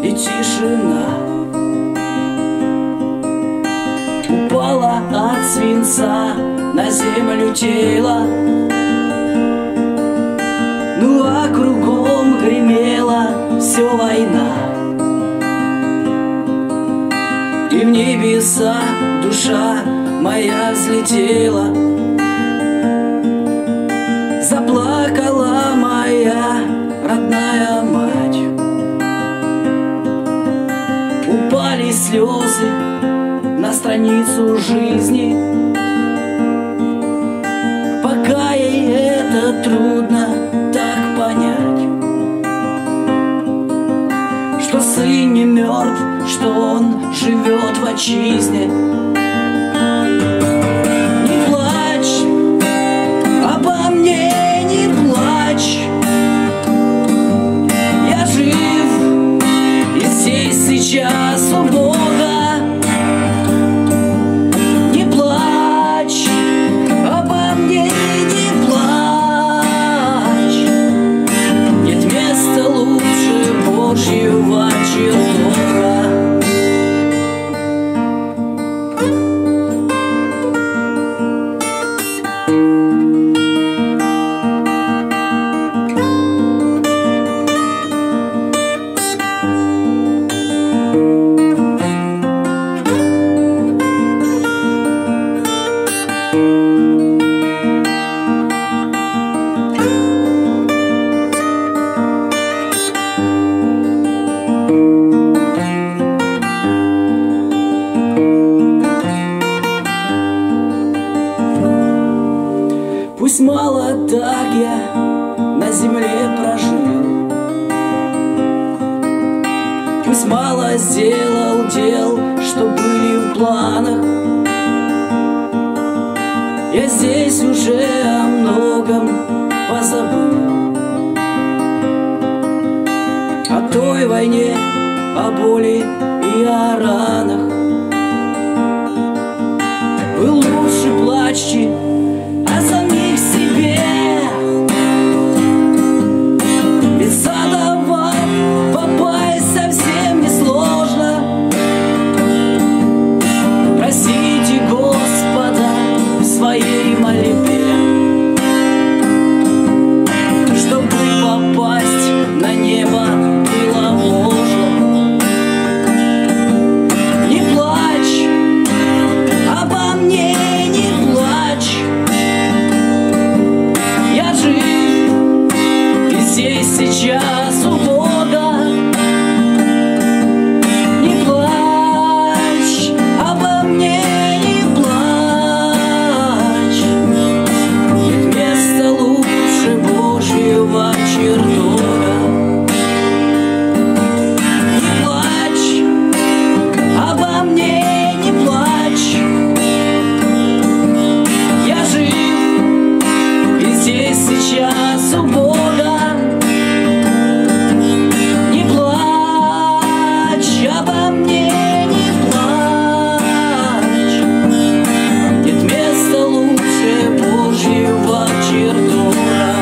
и тишина. Упала от свинца на землю тело, ну а кругом гремела все война. И в небеса душа моя взлетела, заплакала моя родная мать. Упали слезы на страницу жизни, пока ей это трудно так понять, что сын не мертв, что он живет в отчизне. Не плачь, обо мне не плачь, я жив и здесь сейчас у Бога. Не плачь, обо мне не плачь, нет места лучше Божьего чертога. Пусть мало так я на земле прожил, пусть мало сделал дел, что были в планах. Я здесь уже о многом позабыл, о той войне, о боли и о ранах. Вы лучше плачьте о самих себе, ведь за дома попасть совсем несложно. Просите Господа в своей мольбе, чтобы попасть на небо было можно. Не плачь, обо мне не плачь, я жив и здесь сейчас у Бога. Не плачь, обо мне не плачь, нет места лучше Божьего чертога. Не плачь, обо мне не плачь, я жив и здесь сейчас у Бога. Не плачь, обо мне не плачь, нет места лучше Божьего чертога.